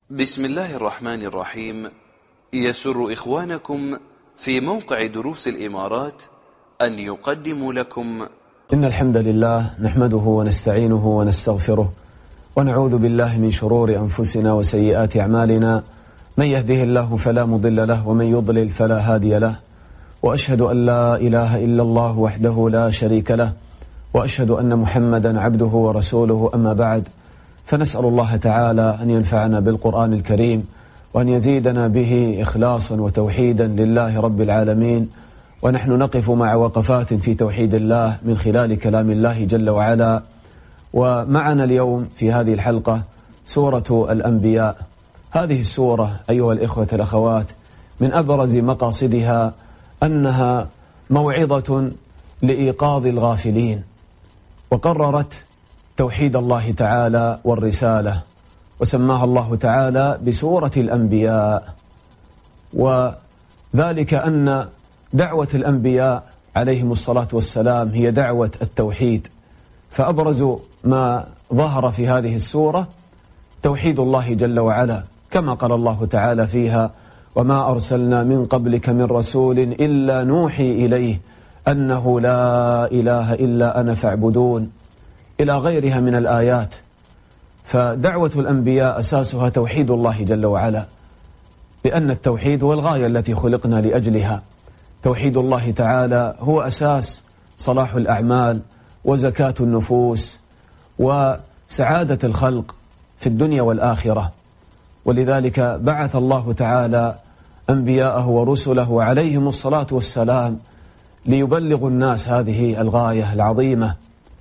بسم الله الرحمن الرحيم. يسر إخوانكم في موقع دروس الإمارات أن يقدموا لكم إن الحمد لله نحمده ونستعينه ونستغفره ونعوذ بالله من شرور أنفسنا وسيئات أعمالنا، من يهده الله فلا مضل له ومن يضلل فلا هادي له، وأشهد أن لا إله إلا الله وحده لا شريك له، وأشهد أن محمدا عبده ورسوله. أما بعد، فنسأل الله تعالى أن ينفعنا بالقرآن الكريم وأن يزيدنا به إخلاصا وتوحيدا لله رب العالمين، ونحن نقف مع وقفات في توحيد الله من خلال كلام الله جل وعلا. ومعنا اليوم في هذه الحلقة سورة الأنبياء. هذه السورة أيها الإخوة الأخوات من أبرز مقاصدها أنها موعظة لإيقاظ الغافلين، وقررت توحيد الله تعالى والرسالة، وسماها الله تعالى بسورة الأنبياء، وذلك أن دعوة الأنبياء عليهم الصلاة والسلام هي دعوة التوحيد. فأبرز ما ظهر في هذه السورة توحيد الله جل وعلا، كما قال الله تعالى فيها: وما أرسلنا من قبلك من رسول إلا نوحي إليه أنه لا إله إلا أنا فاعبدون، إلى غيرها من الآيات. فدعوة الأنبياء أساسها توحيد الله جل وعلا، لأن التوحيد هو الغاية التي خلقنا لأجلها. توحيد الله تعالى هو أساس صلاح الأعمال وزكاة النفوس وسعادة الخلق في الدنيا والآخرة. ولذلك بعث الله تعالى أنبياءه ورسله عليهم الصلاة والسلام ليبلغوا الناس هذه الغاية العظيمة.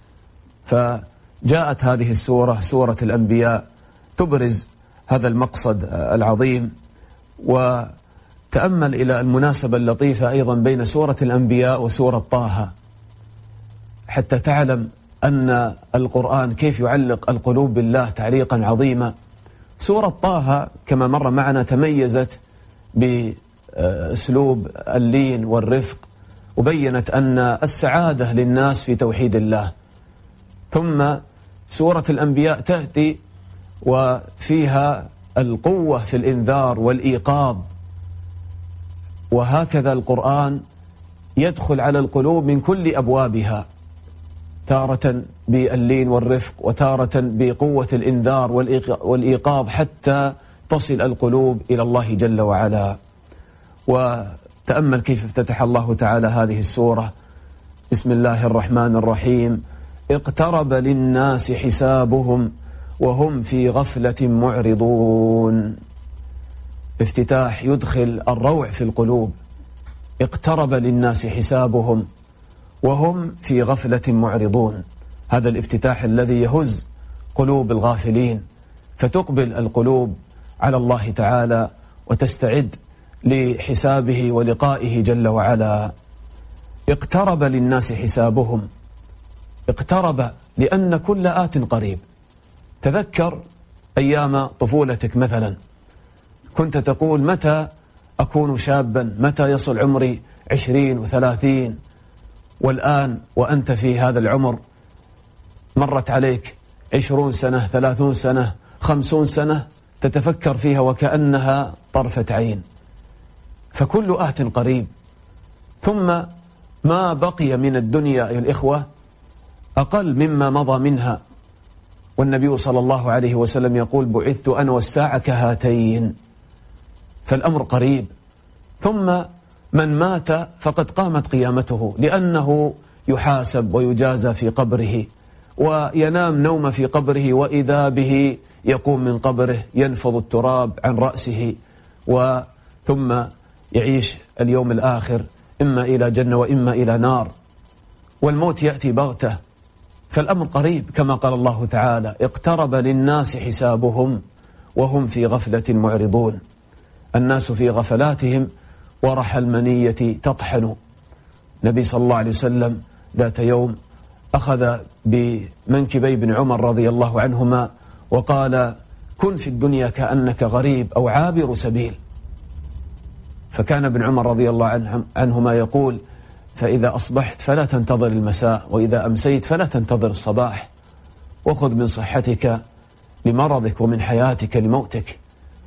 فجاءت هذه السورة، سورة الأنبياء، تبرز هذا المقصد العظيم. وتأمل إلى المناسبة اللطيفة أيضا بين سورة الأنبياء وسورة طه، حتى تعلم أن القرآن كيف يعلق القلوب بالله تعليقا عظيما. سورة طه كما مر معنا تميزت بأسلوب اللين والرفق، وبينت أن السعادة للناس في توحيد الله. ثم سورة الأنبياء تأتي وفيها القوة في الإنذار والإيقاظ. وهكذا القرآن يدخل على القلوب من كل أبوابها، تارة باللين والرفق، وتارة بقوة الإنذار والإيقاظ، حتى تصل القلوب إلى الله جل وعلا. وتأمل كيف افتتح الله تعالى هذه السورة: بسم الله الرحمن الرحيم، اقترب للناس حسابهم وهم في غفلة معرضون. افتتاح يدخل الروع في القلوب. اقترب للناس حسابهم وهم في غفلة معرضون، هذا الافتتاح الذي يهز قلوب الغافلين، فتقبل القلوب على الله تعالى وتستعد لحسابه ولقائه جل وعلا. اقترب للناس حسابهم، اقترب لأن كل آت قريب. تذكر أيام طفولتك مثلا، كنت تقول: متى أكون شابا؟ متى يصل عمري 20 و30؟ والآن وأنت في هذا العمر مرت عليك 20 سنة، 30 سنة، 50 سنة، تتفكر فيها وكأنها طرفة عين. فكل آت قريب. ثم ما بقي من الدنيا يا الإخوة أقل مما مضى منها. والنبي صلى الله عليه وسلم يقول: بعثت أنا والساعة كهاتين. فالأمر قريب. ثم من مات فقد قامت قيامته، لأنه يحاسب ويجازى في قبره، وينام نوم في قبره، وإذا به يقوم من قبره ينفض التراب عن رأسه، ثم يعيش اليوم الآخر، إما إلى جنة وإما إلى نار. والموت يأتي بغتة. فالأمر قريب، كما قال الله تعالى: اقترب للناس حسابهم وهم في غفلة معرضون. الناس في غفلاتهم ورح المنية تطحن. النبي صلى الله عليه وسلم ذات يوم أخذ بمنكبي ابن عمر رضي الله عنهما وقال: كن في الدنيا كأنك غريب أو عابر سبيل. فكان ابن عمر رضي الله عنهما يقول: فإذا أصبحت فلا تنتظر المساء، وإذا أمسيت فلا تنتظر الصباح، وخذ من صحتك لمرضك ومن حياتك لموتك.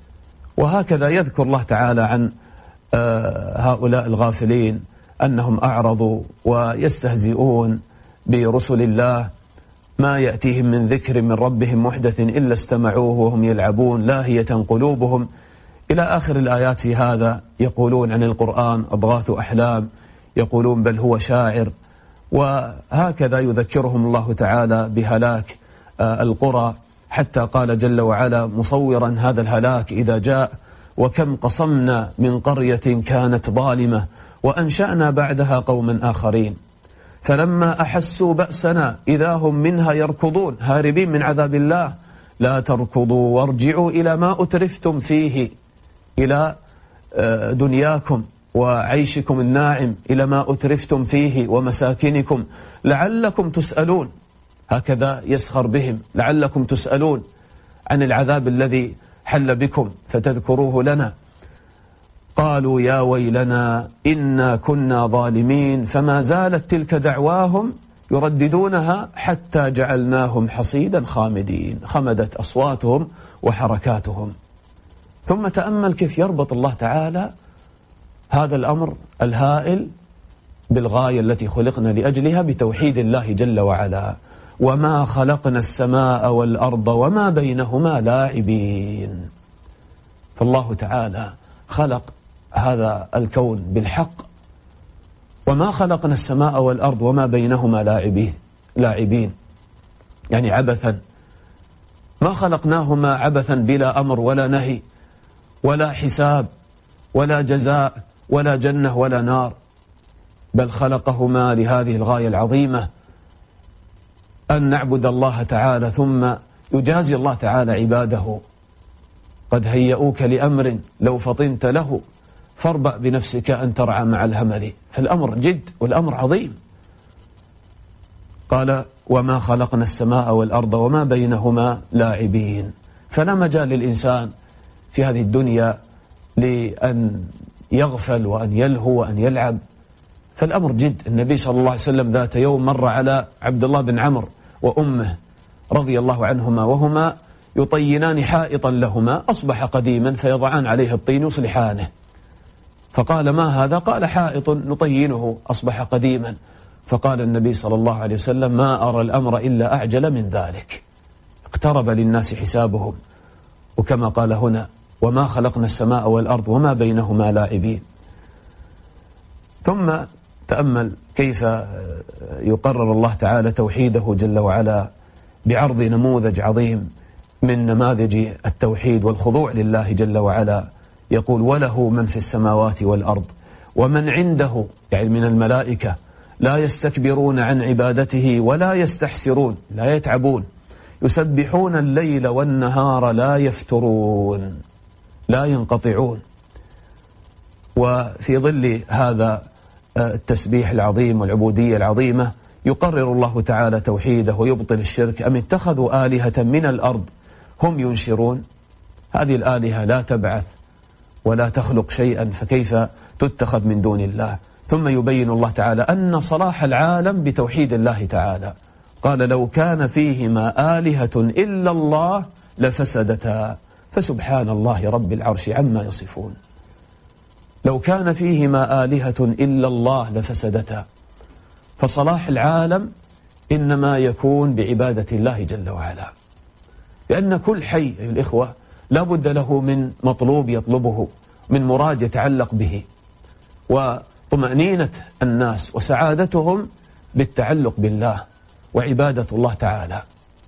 وهكذا يذكر الله تعالى عن هؤلاء الغافلين أنهم أعرضوا ويستهزئون برسل الله، ما يأتيهم من ذكر من ربهم محدث إلا استمعوه وهم يلعبون لاهية قلوبهم، إلى آخر الآيات في هذا. يقولون عن القرآن أضغاث أحلام، يقولون بل هو شاعر. وهكذا يذكرهم الله تعالى بهلاك القرى، حتى قال جل وعلا مصورا هذا الهلاك إذا جاء: وكم قصمنا من قرية كانت ظالمة وأنشأنا بعدها قوما آخرين فلما أحسوا بأسنا إذا هم منها يركضون، هاربين من عذاب الله. لا تركضوا وارجعوا إلى ما أترفتم فيه، إلى دنياكم وعيشكم الناعم، إلى ما أترفتم فيه ومساكنكم لعلكم تسألون. هكذا يسخر بهم: لعلكم تسألون عن العذاب الذي حل بكم فتذكروه لنا. قالوا يا ويلنا إنا كنا ظالمين، فما زالت تلك دعواهم يرددونها حتى جعلناهم حصيدا خامدين. خمدت أصواتهم وحركاتهم. ثم تأمل كيف يربط الله تعالى هذا الأمر الهائل بالغاية التي خلقنا لأجلها، بتوحيد الله جل وعلا: وما خلقنا السماء والأرض وما بينهما لاعبين. فالله تعالى خلق هذا الكون بالحق، وما خلقنا السماء والأرض وما بينهما لاعبين، يعني عبثا. ما خلقناهما عبثا بلا أمر ولا نهي ولا حساب ولا جزاء ولا جنة ولا نار، بل خلقهما لهذه الغاية العظيمة: أن نعبد الله تعالى، ثم يجازي الله تعالى عباده. قد هيئوك لأمر لو فطنت له فاربأ بنفسك أن ترعى مع الهمل. فالأمر جد والأمر عظيم. قال: وما خلقنا السماء والأرض وما بينهما لاعبين. فلا مجال للإنسان في هذه الدنيا لأن يغفل وأن يلهو وأن يلعب، فالأمر جد. النبي صلى الله عليه وسلم ذات يوم مر على عبد الله بن عمرو وأمه رضي الله عنهما وهما يطينان حائطا لهما أصبح قديما، فيضعان عليه الطين يصلحانه. فقال: ما هذا؟ قال: حائط نطينه أصبح قديما. فقال النبي صلى الله عليه وسلم: ما أرى الأمر إلا أعجل من ذلك. اقترب للناس حسابهم. وكما قال هنا: وما خلقنا السماء والأرض وما بينهما لاعبين. ثم تأمل كيف يقرر الله تعالى توحيده جل وعلا بعرض نموذج عظيم من نماذج التوحيد والخضوع لله جل وعلا. يقول: وله من في السماوات والأرض ومن عنده، يعني من الملائكة، لا يستكبرون عن عبادته ولا يستحسرون، لا يتعبون، يسبحون الليل والنهار لا يفترون، لا ينقطعون. وفي ظل هذا التسبيح العظيم والعبودية العظيمة يقرر الله تعالى توحيده ويبطل الشرك. أم اتخذوا آلهة من الأرض هم ينشرون. هذه الآلهة لا تبعث ولا تخلق شيئا، فكيف تتخذ من دون الله؟ ثم يبين الله تعالى أن صلاح العالم بتوحيد الله تعالى. قال: لو كان فيهما آلهة إلا الله لفسدتا فسبحان الله رب العرش عما يصفون. لو كان فيهما آلهة إلا الله لفسدتا. فصلاح العالم إنما يكون بعبادة الله جل وعلا، لأن كل حي أيها الإخوة لا بد له من مطلوب يطلبه، من مراد يتعلق به، وطمأنينة الناس وسعادتهم بالتعلق بالله وعبادة الله تعالى.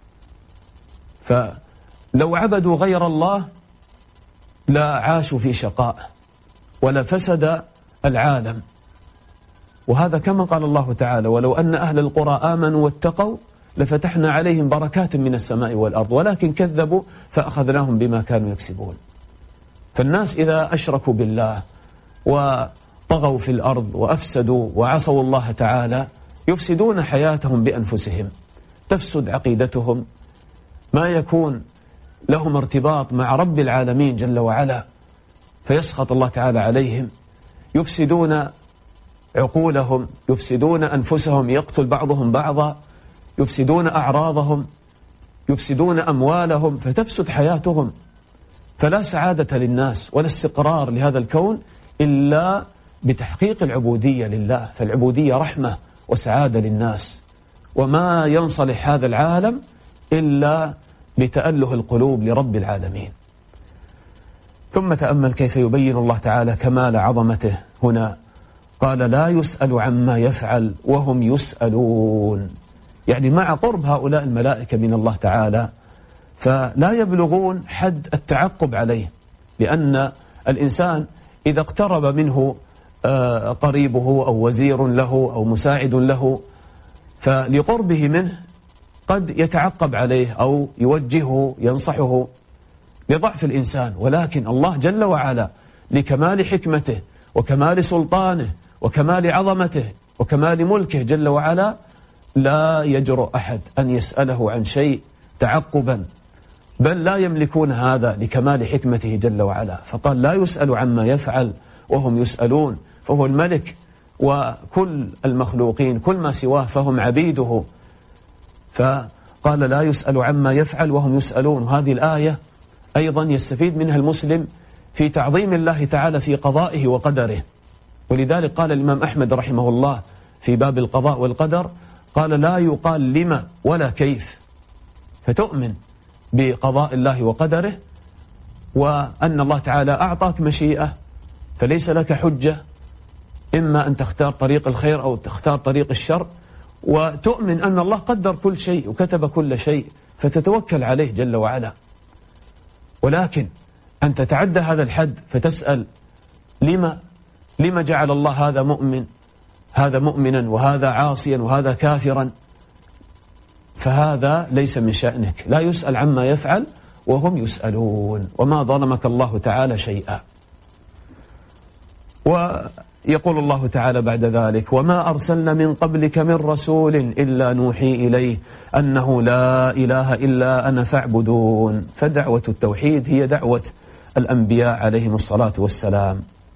فلو عبدوا غير الله لا عاشوا في شقاء ولا فسد العالم. وهذا كما قال الله تعالى: ولو أن أهل القرى آمنوا واتقوا لفتحنا عليهم بركات من السماء والأرض ولكن كذبوا فأخذناهم بما كانوا يكسبون. فالناس إذا أشركوا بالله وطغوا في الأرض وأفسدوا وعصوا الله تعالى يفسدون حياتهم بأنفسهم، تفسد عقيدتهم، ما يكون لهم ارتباط مع رب العالمين جل وعلا، فيسخط الله تعالى عليهم، يفسدون عقولهم، يفسدون أنفسهم، يقتل بعضهم بعضا، يفسدون أعراضهم، يفسدون أموالهم، فتفسد حياتهم. فلا سعادة للناس ولا استقرار لهذا الكون إلا بتحقيق العبودية لله، فالعبودية رحمة وسعادة للناس، وما ينصلح هذا العالم إلا بتأله القلوب لرب العالمين. ثم تأمل كيف يبين الله تعالى كمال عظمته هنا، قال لا يسأل عما يفعل وهم يسألون، يعني مع قرب هؤلاء الملائكة من الله تعالى فلا يبلغون حد التعقب عليه، لأن الإنسان إذا اقترب منه قريبه أو وزير له أو مساعد له فلقربه منه قد يتعقب عليه أو يوجهه ينصحه لضعف الإنسان، ولكن الله جل وعلا لكمال حكمته وكمال سلطانه وكمال عظمته وكمال ملكه جل وعلا لا يجرؤ أحد أن يسأله عن شيء تعقبا، بل لا يملكون هذا لكمال حكمته جل وعلا. فقال لا يسأل عما يفعل وهم يسألون، فهو الملك وكل المخلوقين كل ما سواه فهم عبيده، فقال لا يسأل عما يفعل وهم يسألون. وهذه الآية أيضا يستفيد منها المسلم في تعظيم الله تعالى في قضائه وقدره، ولذلك قال الإمام أحمد رحمه الله في باب القضاء والقدر قال لا يقال لما ولا كيف، فتؤمن بقضاء الله وقدره وأن الله تعالى أعطاك مشيئة فليس لك حجة إما أن تختار طريق الخير أو تختار طريق الشر، وتؤمن أن الله قدر كل شيء وكتب كل شيء فتتوكل عليه جل وعلا. ولكن أن تتعدى هذا الحد فتسأل لما جعل الله هذا مؤمنا وهذا عاصيا وهذا كافرا، فهذا ليس من شأنك. لا يسأل عما يفعل وهم يسألون، وما ظلمك الله تعالى شيئا. ويقول الله تعالى بعد ذلك وما أرسلنا من قبلك من رسول إلا نوحي إليه أنه لا إله إلا أنا فاعبدون. فدعوة التوحيد هي دعوة الأنبياء عليهم الصلاة والسلام.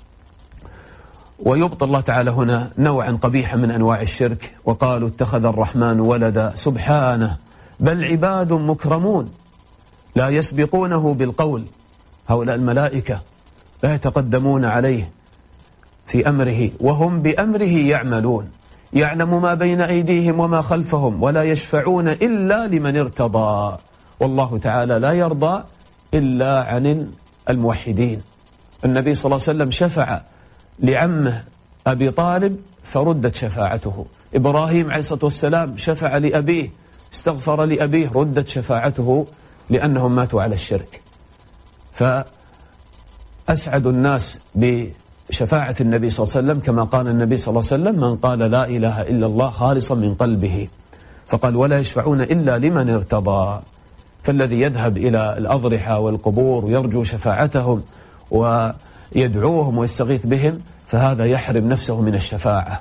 ويبطل الله تعالى هنا نوعا قبيحا من أنواع الشرك، وقالوا اتخذ الرحمن ولدا سبحانه بل عباد مكرمون لا يسبقونه بالقول. هؤلاء الملائكة لا يتقدمون عليه في أمره وهم بأمره يعملون، يعلم ما بين أيديهم وما خلفهم ولا يشفعون إلا لمن ارتضى، والله تعالى لا يرضى إلا عن الموحدين. النبي صلى الله عليه وسلم شفع لعمه أبي طالب فردت شفاعته، إبراهيم عليه الصلاة والسلام شفع لأبيه استغفر لأبيه ردت شفاعته لأنهم ماتوا على الشرك. فأسعد الناس بشفاعة النبي صلى الله عليه وسلم كما قال النبي صلى الله عليه وسلم من قال لا إله إلا الله خالصا من قلبه، فقال ولا يشفعون إلا لمن ارتضى. فالذي يذهب إلى الأضرحة والقبور ويرجو شفاعتهم ويدعوهم ويستغيث بهم فهذا يحرم نفسه من الشفاعة،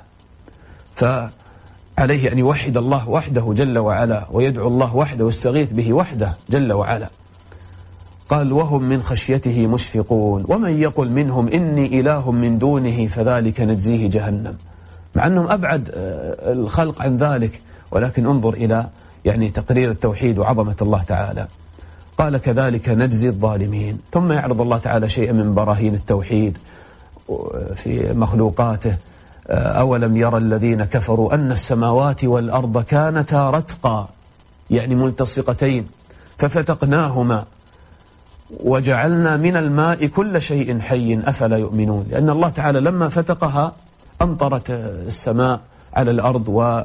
فعليه أن يوحد الله وحده جل وعلا ويدعو الله وحده ويستغيث به وحده جل وعلا. قال وهم من خشيته مشفقون ومن يقل منهم إني إله من دونه فذلك نجزيه جهنم، مع أنهم أبعد الخلق عن ذلك، ولكن انظر إلى يعني تقرير التوحيد وعظمة الله تعالى. قال كذلك نجزي الظالمين. ثم يعرض الله تعالى شيئا من براهين التوحيد في مخلوقاته. أولم يرى الذين كفروا أن السماوات والأرض كانتا رتقا يعني ملتصقتين ففتقناهما وجعلنا من الماء كل شيء حي أفلا يؤمنون. لأن الله تعالى لما فتقها أمطرت السماء على الأرض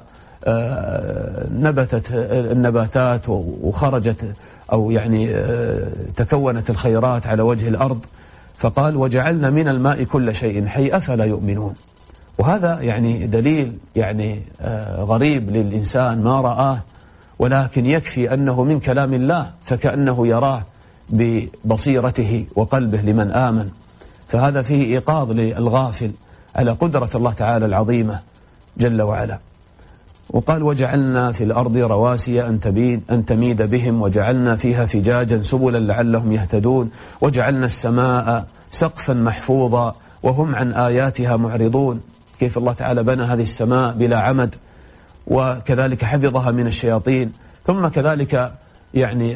ونبتت النباتات وخرجت أو يعني تكونت الخيرات على وجه الأرض، فقال وجعلنا من الماء كل شيء حي أفلا يؤمنون. وهذا يعني دليل يعني غريب للإنسان ما رآه، ولكن يكفي أنه من كلام الله فكأنه يراه ببصيرته وقلبه لمن آمن. فهذا فيه إيقاظ للغافل على قدرة الله تعالى العظيمة جل وعلا. وقال وجعلنا في الأرض رواسي أن تميد بهم وجعلنا فيها فجاجا سبلا لعلهم يهتدون وجعلنا السماء سقفا محفوظا وهم عن آياتها معرضون. كيف الله تعالى بنى هذه السماء بلا عمد وكذلك حفظها من الشياطين، ثم كذلك يعني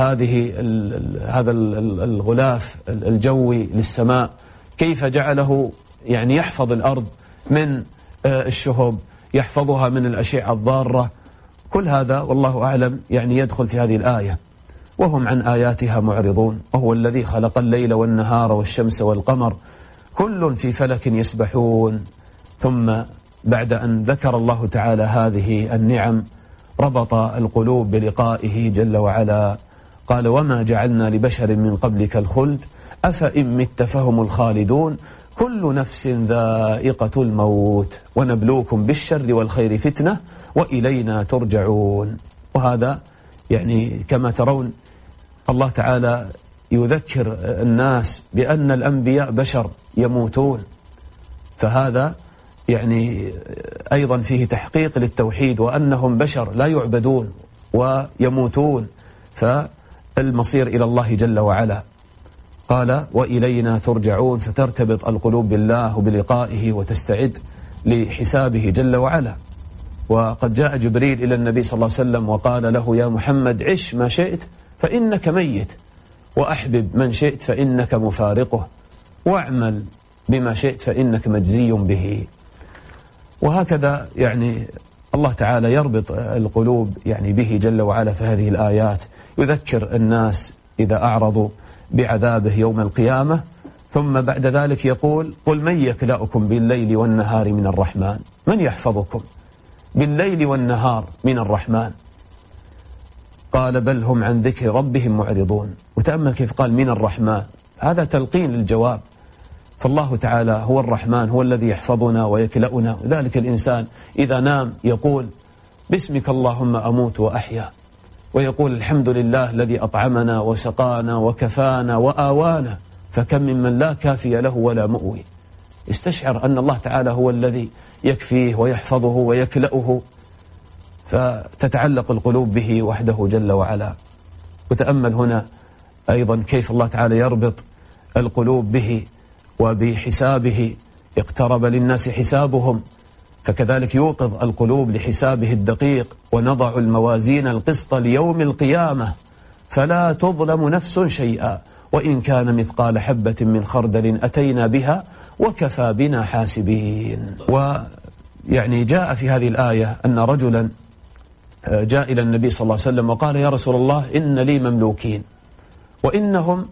هذا الغلاف الجوي للسماء كيف جعله يعني يحفظ الأرض من الشهب، يحفظها من الأشعة الضارة. كل هذا والله أعلم يعني يدخل في هذه الآية. وهم عن آياتها معرضون، وهو الذي خلق الليل والنهار والشمس والقمر كل في فلك يسبحون. ثم بعد أن ذكر الله تعالى هذه النعم ربط القلوب بلقائه جل وعلا، قال وما جعلنا لبشر من قبلك الخلد أفإن مت فهم الخالدون كل نفس ذائقة الموت ونبلوكم بالشر والخير فتنة وإلينا ترجعون. وهذا يعني كما ترون الله تعالى يذكر الناس بأن الأنبياء بشر يموتون، فهذا يعني أيضا فيه تحقيق للتوحيد وأنهم بشر لا يعبدون ويموتون، فالمصير إلى الله جل وعلا. قال وإلينا ترجعون، فترتبط القلوب بالله وبلقائه وتستعد لحسابه جل وعلا. وقد جاء جبريل إلى النبي صلى الله عليه وسلم وقال له يا محمد عش ما شئت فإنك ميت، وأحبب من شئت فإنك مفارقه، واعمل بما شئت فإنك مجزي به. وهكذا يعني الله تعالى يربط القلوب يعني به جل وعلا في هذه الآيات، يذكر الناس إذا أعرضوا بعذابه يوم القيامة، ثم بعد ذلك يقول قل من يكلأكم بالليل والنهار من الرحمن، من يحفظكم بالليل والنهار من الرحمن؟ قال بل هم عن ذكر ربهم معرضون. وتأمل كيف قال من الرحمن، هذا تلقين للجواب. فالله تعالى هو الرحمن، هو الذي يحفظنا ويكلأنا. ذلك الإنسان إذا نام يقول باسمك اللهم أموت وأحيا، ويقول الحمد لله الذي أطعمنا وسقانا وكفانا وآوانا، فكم ممن لا كافي له ولا مؤوي. استشعر أن الله تعالى هو الذي يكفيه ويحفظه ويكلأه، فتتعلق القلوب به وحده جل وعلا. وتأمل هنا أيضا كيف الله تعالى يربط القلوب به وبحسابه، اقترب للناس حسابهم، فكذلك يوقظ القلوب لحسابه الدقيق. ونضع الموازين القسط ليوم القيامة فلا تظلم نفس شيئا وإن كان مثقال حبة من خردل أتينا بها وكفى بنا حاسبين. ويعني جاء في هذه الآية أن رجلا جاء إلى النبي صلى الله عليه وسلم وقال يا رسول الله إن لي مملوكين وإنهم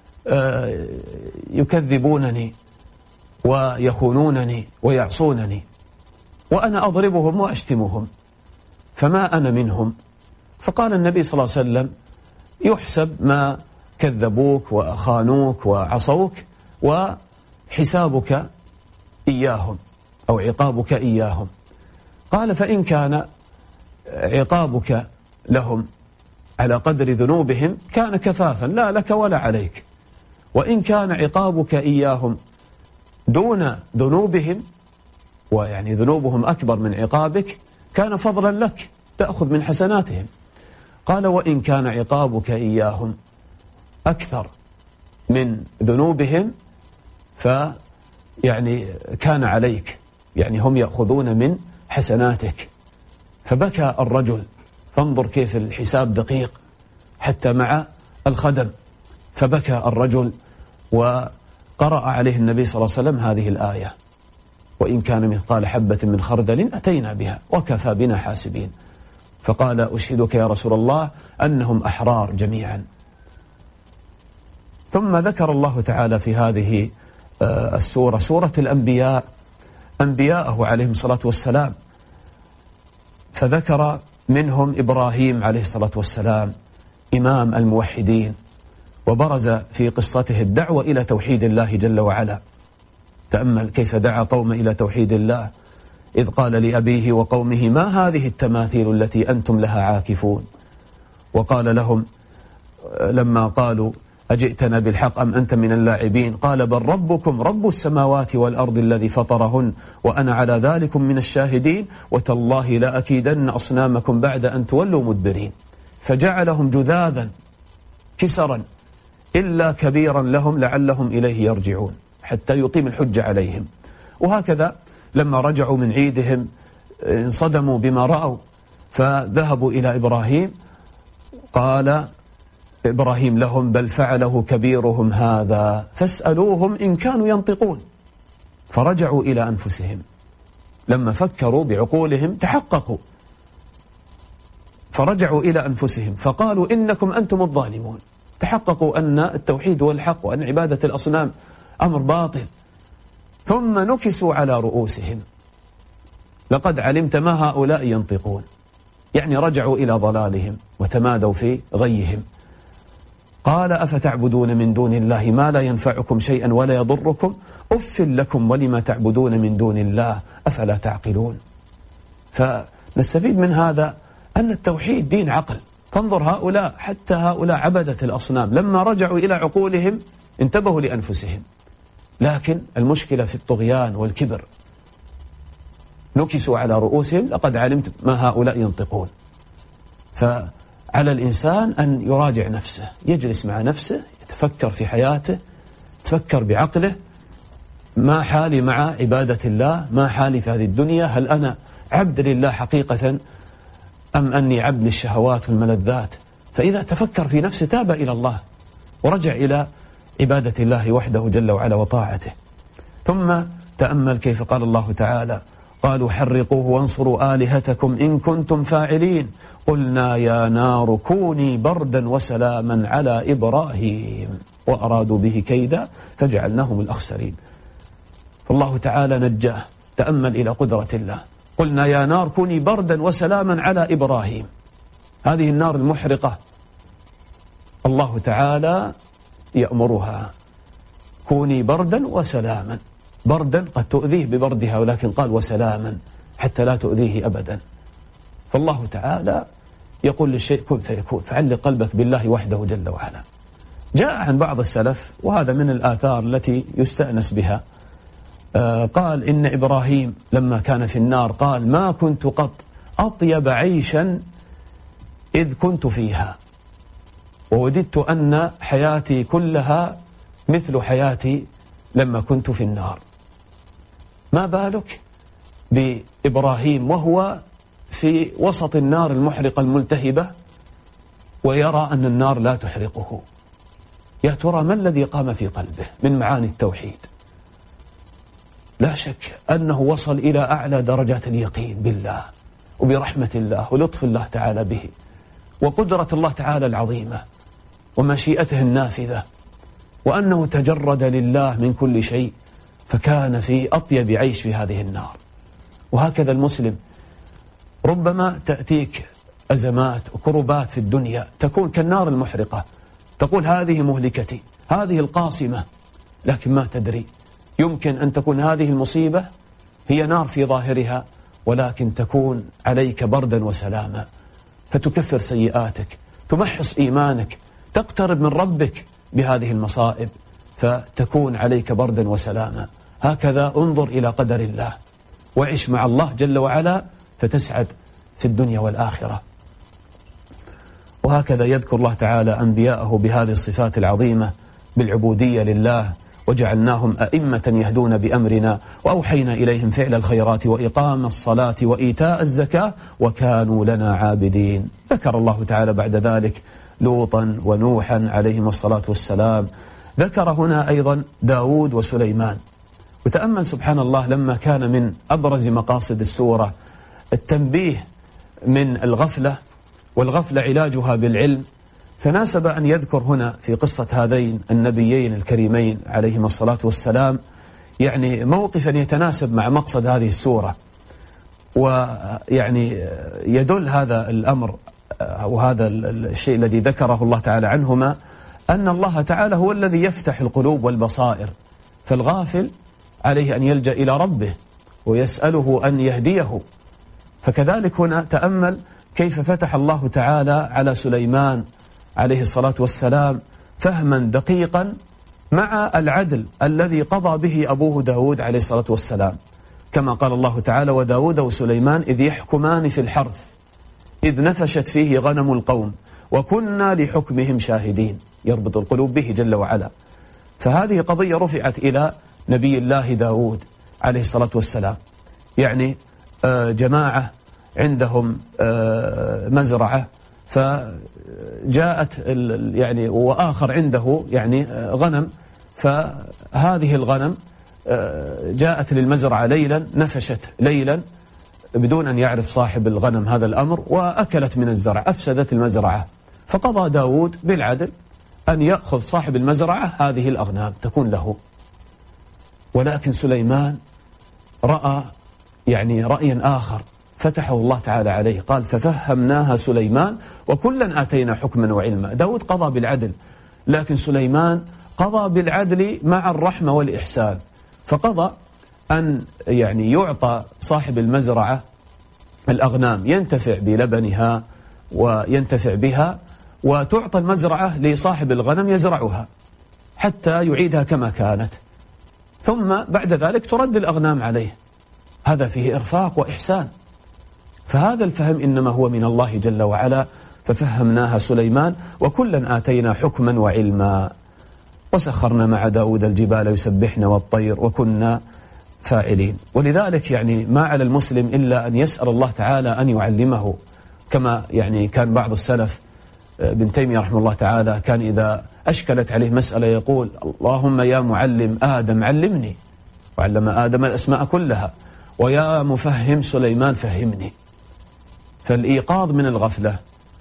يكذبونني ويخونونني ويعصونني، وأنا أضربهم وأشتمهم، فما أنا منهم؟ فقال النبي صلى الله عليه وسلم يحسب ما كذبوك وأخانوك وعصوك وحسابك إياهم أو عقابك إياهم. قال فإن كان عقابك لهم على قدر ذنوبهم كان كفافا لا لك ولا عليك، وإن كان عقابك إياهم دون ذنوبهم ويعني ذنوبهم أكبر من عقابك كان فضلا لك تأخذ من حسناتهم. قال وإن كان عقابك إياهم أكثر من ذنوبهم فيعني كان عليك، يعني هم يأخذون من حسناتك. فبكى الرجل، فانظر كيف الحساب دقيق حتى مع الخدم. فبكى الرجل وقرأ عليه النبي صلى الله عليه وسلم هذه الآية وإن كان مثقال حبة من خردل أتينا بها وكفى بنا حاسبين. فقال أشهدك يا رسول الله أنهم أحرار جميعا. ثم ذكر الله تعالى في هذه السورة سورة الأنبياء أنبياءه عليهم الصلاة والسلام، فذكر منهم إبراهيم عليه الصلاة والسلام إمام الموحدين، وبرز في قصته الدعوة إلى توحيد الله جل وعلا. تأمل كيف دعا قوم إلى توحيد الله، إذ قال لأبيه وقومه ما هذه التماثيل التي أنتم لها عاكفون. وقال لهم لما قالوا أجئتنا بالحق أم أنت من اللاعبين، قال بل ربكم رب السماوات والأرض الذي فطرهن وأنا على ذلكم من الشاهدين وتالله لأكيدن أصنامكم بعد أن تولوا مدبرين. فجعلهم جذاذا كسرا إلا كبيرا لهم لعلهم إليه يرجعون حتى يقيم الحجة عليهم. وهكذا لما رجعوا من عيدهم انصدموا بما رأوا، فذهبوا إلى إبراهيم قال إبراهيم لهم بل فعله كبيرهم هذا فاسألوهم إن كانوا ينطقون. فرجعوا إلى أنفسهم لما فكروا بعقولهم تحققوا، فرجعوا إلى أنفسهم فقالوا إنكم أنتم الظالمون. تحققوا أن التوحيد هو الحق وأن عبادة الأصنام أمر باطل. ثم نكسوا على رؤوسهم لقد علمت ما هؤلاء ينطقون، يعني رجعوا إلى ضلالهم وتمادوا في غيهم. قال أفتعبدون من دون الله ما لا ينفعكم شيئا ولا يضركم أف لكم ولما تعبدون من دون الله أفلا تعقلون. فنستفيد من هذا أن التوحيد دين عقل. فانظر هؤلاء حتى هؤلاء عبدة الأصنام لما رجعوا إلى عقولهم انتبهوا لأنفسهم، لكن المشكلة في الطغيان والكبر. نكسوا على رؤوسهم لقد علمت ما هؤلاء ينطقون. فعلى الإنسان أن يراجع نفسه، يجلس مع نفسه، يتفكر في حياته، يتفكر بعقله ما حالي مع عبادة الله، ما حالي في هذه الدنيا، هل أنا عبد لله حقيقة أم أني عبد للشهوات والملذات. فإذا تفكر في نفسه تاب إلى الله ورجع إلى عبادة الله وحده جل وعلا وطاعته. ثم تأمل كيف قال الله تعالى قالوا حرقوه وانصروا آلهتكم إن كنتم فاعلين قلنا يا نار كوني بردا وسلاما على إبراهيم وأرادوا به كيدا فجعلناهم الأخسرين. فالله تعالى نجاه. تأمل إلى قدرة الله. قلنا يا نار كوني بردا وسلاما على إبراهيم. هذه النار المحرقة الله تعالى يأمرها كوني بردا وسلاما. بردا قد تؤذيه ببردها ولكن قال وسلاما حتى لا تؤذيه أبدا. فالله تعالى يقول للشيء كن فيكون. فعلق قلبك بالله وحده جل وعلا. جاء عن بعض السلف وهذا من الآثار التي يستأنس بها، قال إن إبراهيم لما كان في النار قال ما كنت قط أطيب عيشا إذ كنت فيها ووددت أن حياتي كلها مثل حياتي لما كنت في النار. ما بالك بإبراهيم وهو في وسط النار المحرقة الملتهبة ويرى أن النار لا تحرقه. يا ترى ما الذي قام في قلبه من معاني التوحيد؟ لا شك أنه وصل إلى أعلى درجات اليقين بالله وبرحمة الله ولطف الله تعالى به وقدرة الله تعالى العظيمة ومشيئته النافذة، وأنه تجرد لله من كل شيء فكان في أطيب عيش في هذه النار. وهكذا المسلم ربما تأتيك أزمات وكربات في الدنيا تكون كالنار المحرقة، تقول هذه مهلكتي، هذه القاصمة، لكن ما تدري يمكن أن تكون هذه المصيبة هي نار في ظاهرها ولكن تكون عليك بردا وسلاما، فتكفر سيئاتك، تمحص إيمانك، تقترب من ربك بهذه المصائب فتكون عليك بردا وسلاما. هكذا انظر إلى قدر الله وعش مع الله جل وعلا فتسعد في الدنيا والآخرة. وهكذا يذكر الله تعالى أنبياءه بهذه الصفات العظيمة بالعبودية لله وجعلناهم أئمة يهدون بأمرنا وأوحينا إليهم فعل الخيرات وإقام الصلاة وإيتاء الزكاة وكانوا لنا عابدين. ذكر الله تعالى بعد ذلك لوطا ونوحا عليهم الصلاة والسلام. ذكر هنا أيضا داود وسليمان. وتأمل سبحان الله لما كان من أبرز مقاصد السورة التنبيه من الغفلة، والغفلة علاجها بالعلم، فناسب أن يذكر هنا في قصة هذين النبيين الكريمين عليهم الصلاة والسلام يعني موقفا يتناسب مع مقصد هذه السورة. ويعني يدل هذا الأمر وهذا الشيء الذي ذكره الله تعالى عنهما أن الله تعالى هو الذي يفتح القلوب والبصائر، فالغافل عليه أن يلجأ إلى ربه ويسأله أن يهديه. فكذلك هنا تأمل كيف فتح الله تعالى على سليمان عليه الصلاة والسلام فهما دقيقا مع العدل الذي قضى به أبوه داود عليه الصلاة والسلام، كما قال الله تعالى وداود وسليمان إذ يحكمان في الحرث إذ نفشت فيه غنم القوم وكنا لحكمهم شاهدين، يربط القلوب به جل وعلا. فهذه قضية رفعت إلى نبي الله داود عليه الصلاة والسلام، يعني جماعة عندهم مزرعة فجاءت يعني وآخر عنده يعني غنم، فهذه الغنم جاءت للمزرعة ليلا، نفشت ليلا بدون أن يعرف صاحب الغنم هذا الأمر، وأكلت من الزرع، أفسدت المزرعة. فقضى داود بالعدل أن يأخذ صاحب المزرعة هذه الأغنام تكون له. ولكن سليمان رأى يعني رأيا آخر فتحه الله تعالى عليه، قال ففهمناها سليمان وكلا آتينا حكما وعلما. داود قضى بالعدل، لكن سليمان قضى بالعدل مع الرحمة والإحسان، فقضى أن يعني يعطى صاحب المزرعة الأغنام ينتفع بلبنها وينتفع بها، وتعطى المزرعة لصاحب الغنم يزرعها حتى يعيدها كما كانت، ثم بعد ذلك ترد الأغنام عليه. هذا فيه إرفاق وإحسان. فهذا الفهم إنما هو من الله جل وعلا. ففهمناها سليمان وكلا آتينا حكما وعلما وسخرنا مع داود الجبال يسبحن والطير وكنا فاعلين. ولذلك يعني ما على المسلم إلا أن يسأل الله تعالى أن يعلمه، كما يعني كان بعض السلف ابن تيمية رحمه الله تعالى كان إذا أشكلت عليه مسألة يقول اللهم يا معلم آدم علمني، وعلم آدم الأسماء كلها، ويا مفهم سليمان فهمني. فالإيقاظ من الغفلة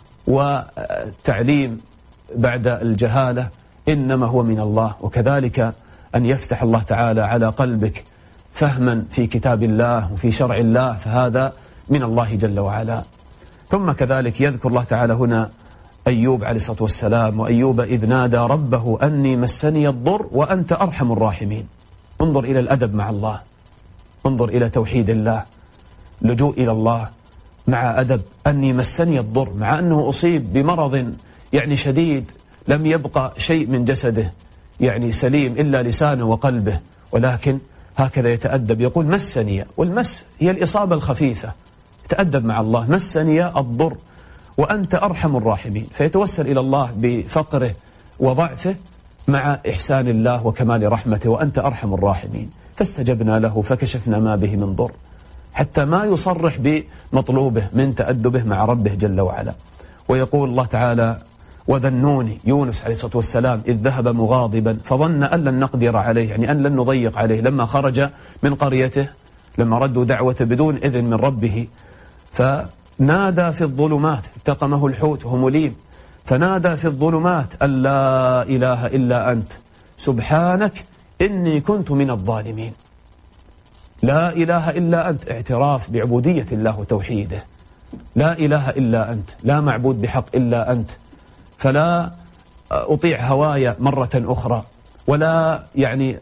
والتعليم بعد الجهالة إنما هو من الله، وكذلك أن يفتح الله تعالى على قلبك فهما في كتاب الله وفي شرع الله، فهذا من الله جل وعلا. ثم كذلك يذكر الله تعالى هنا أيوب عليه الصلاة والسلام، وأيوب إذ نادى ربه أني مسني الضر وأنت أرحم الراحمين. انظر إلى الأدب مع الله، انظر إلى توحيد الله، لجوء إلى الله مع أدب. أني مسني الضر، مع أنه أصيب بمرض يعني شديد، لم يبقى شيء من جسده يعني سليم إلا لسانه وقلبه، ولكن هكذا يتأدب، يقول مسني، والمس هي الإصابة الخفيفة، يتأدب مع الله، مسني الضر وأنت أرحم الراحمين، فيتوسل إلى الله بفقره وضعفه مع إحسان الله وكمال رحمته، وأنت أرحم الراحمين. فاستجبنا له فكشفنا ما به من ضر، حتى ما يصرح بمطلوبه من تأدبه مع ربه جل وعلا. ويقول الله تعالى وذا النون، يونس عليه الصلاة والسلام إذ ذهب مغاضبا فظن أن لن نقدر عليه، يعني أن لن نضيق عليه، لما خرج من قريته، لما ردوا دعوته بدون إذن من ربه، فنادى في الظلمات، التقمه الحوت وهو مليم، فنادى في الظلمات أن لا إله إلا أنت سبحانك إني كنت من الظالمين. لا إله إلا أنت، اعتراف بعبودية الله وتوحيده، لا إله إلا أنت، لا معبود بحق إلا أنت، فلا أطيع هوايا مرة أخرى، ولا يعني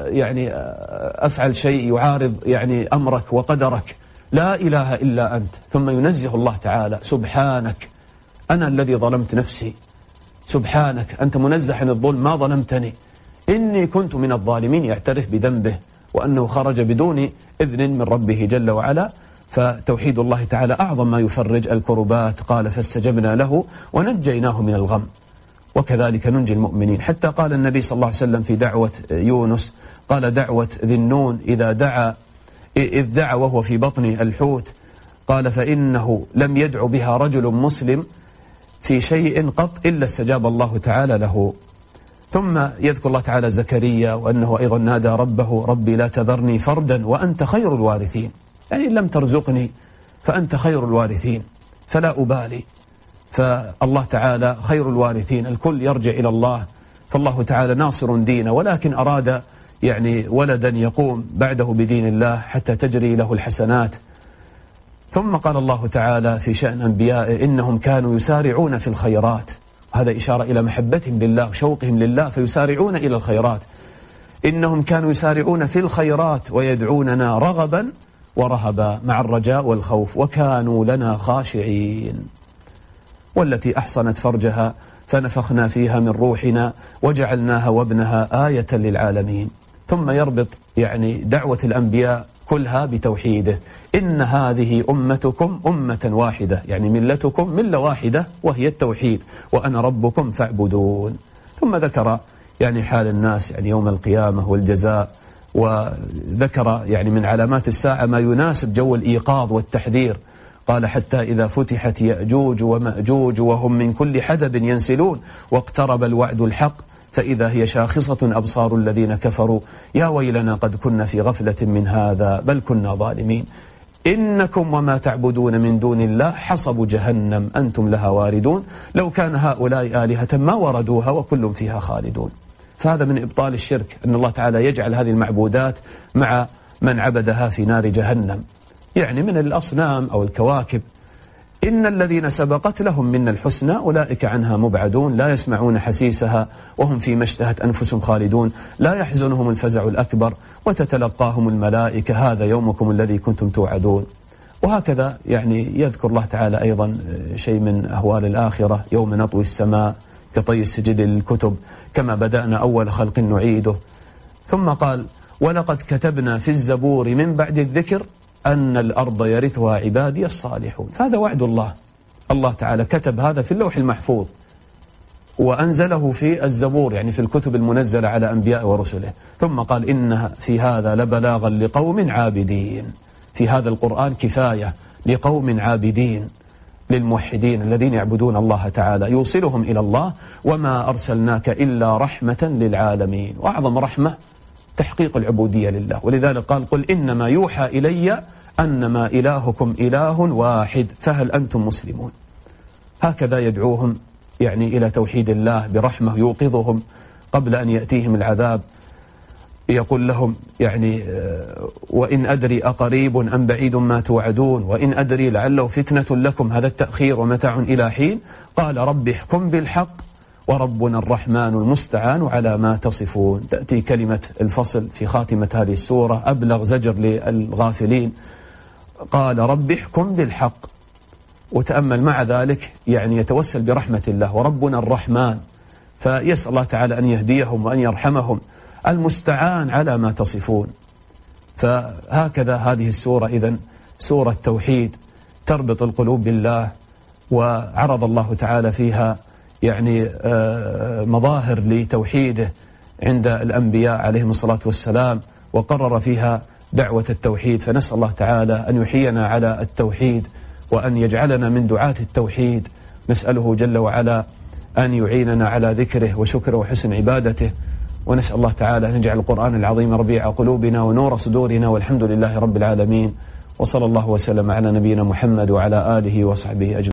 أفعل شيء يعارض يعني أمرك وقدرك، لا إله إلا أنت. ثم ينزه الله تعالى سبحانك أنا الذي ظلمت نفسي، سبحانك أنت منزه عن الظلم، ما ظلمتني، إني كنت من الظالمين، يعترف بذنبه وأنه خرج بدون إذن من ربه جل وعلا. فتوحيد الله تعالى أعظم ما يفرج الكربات. قال فاستجبنا له ونجيناه من الغم، وكذلك ننجي المؤمنين. حتى قال النبي صلى الله عليه وسلم في دعوة يونس، قال دعوة ذي النون إذ دعا وهو في بطن الحوت، قال فإنه لم يدع بها رجل مسلم في شيء قط إلا استجاب الله تعالى له. ثم يذكر الله تعالى زكريا وأنه أيضا نادى ربه ربي لا تذرني فردا وأنت خير الوارثين، يعني إن لم ترزقني فأنت خير الوارثين، فلا أبالي، فالله تعالى خير الوارثين، الكل يرجع إلى الله، فالله تعالى ناصر دينه، ولكن أراد يعني ولدا يقوم بعده بدين الله حتى تجري له الحسنات. ثم قال الله تعالى في شأن أنبيائه إنهم كانوا يسارعون في الخيرات، هذا إشارة إلى محبتهم لله وشوقهم لله، فيسارعون إلى الخيرات. إنهم كانوا يسارعون في الخيرات ويدعوننا رغبا ورهبا مع الرجاء والخوف وكانوا لنا خاشعين. والتي أحصنت فرجها فنفخنا فيها من روحنا وجعلناها وابنها آية للعالمين. ثم يربط يعني دعوة الأنبياء كلها بتوحيده، إن هذه أمتكم أمة واحدة، يعني ملتكم ملة واحدة وهي التوحيد، وأنا ربكم فاعبدون. ثم ذكر يعني حال الناس يعني يوم القيامة والجزاء، وذكر يعني من علامات الساعة ما يناسب جو الإيقاظ والتحذير. قال حتى إذا فتحت يأجوج ومأجوج وهم من كل حدب ينسلون واقترب الوعد الحق فإذا هي شاخصة أبصار الذين كفروا يا ويلنا قد كنا في غفلة من هذا بل كنا ظالمين إنكم وما تعبدون من دون الله حصب جهنم أنتم لها واردون لو كان هؤلاء آلهة ما وردوها وكل فيها خالدون. فهذا من إبطال الشرك أن الله تعالى يجعل هذه المعبودات مع من عبدها في نار جهنم، يعني من الأصنام أو الكواكب. إن الذين سبقت لهم منا الحسنى أولئك عنها مبعدون لا يسمعون حسيسها وهم فيما اشتهت أنفسهم خالدون لا يحزنهم الفزع الأكبر وتتلقاهم الملائكة هذا يومكم الذي كنتم توعدون. وهكذا يعني يذكر الله تعالى أيضا شيء من أهوال الآخرة يوم نطوي السماء كطي السجل للكتب كما بدأنا أول خلق نعيده. ثم قال ولقد كتبنا في الزبور من بعد الذكر أن الأرض يرثها عبادي الصالحون. فهذا وعد الله، الله تعالى كتب هذا في اللوح المحفوظ وأنزله في الزبور يعني في الكتب المنزلة على أنبياء ورسله. ثم قال إن في هذا لبلاغا لقوم عابدين، في هذا القرآن كفاية لقوم عابدين للموحدين الذين يعبدون الله تعالى يوصلهم إلى الله وما أرسلناك إلا رحمة للعالمين. وأعظم رحمة تحقيق العبودية لله، ولذلك قال قل إنما يوحى إلي أنما إلهكم إله واحد فهل أنتم مسلمون. هكذا يدعوهم يعني إلى توحيد الله برحمة يوقظهم قبل أن يأتيهم العذاب. يقول لهم يعني وإن أدري أقريب أم بعيد ما توعدون وإن أدري لعله فتنة لكم هذا التأخير ومتاع إلى حين. قال رب احكم بالحق وربنا الرحمن المستعان على ما تصفون. تأتي كلمة الفصل في خاتمة هذه السورة أبلغ زجر للغافلين. قال رب احكم بالحق، وتأمل مع ذلك يعني يتوسل برحمة الله وربنا الرحمن، فيسأل الله تعالى أن يهديهم وأن يرحمهم المستعان على ما تصفون. فهكذا هذه السورة إذن سورة توحيد تربط القلوب بالله، وعرض الله تعالى فيها يعني مظاهر لتوحيده عند الأنبياء عليهم الصلاة والسلام، وقرر فيها دعوة التوحيد. فنسأل الله تعالى أن يحيينا على التوحيد وأن يجعلنا من دعاة التوحيد. نسأله جل وعلا أن يعيننا على ذكره وشكره وحسن عبادته، ونسأل الله تعالى أن يجعل القرآن العظيم ربيع قلوبنا ونور صدورنا، والحمد لله رب العالمين. وصلى الله وسلم على نبينا محمد وعلى آله وصحبه أجمعين.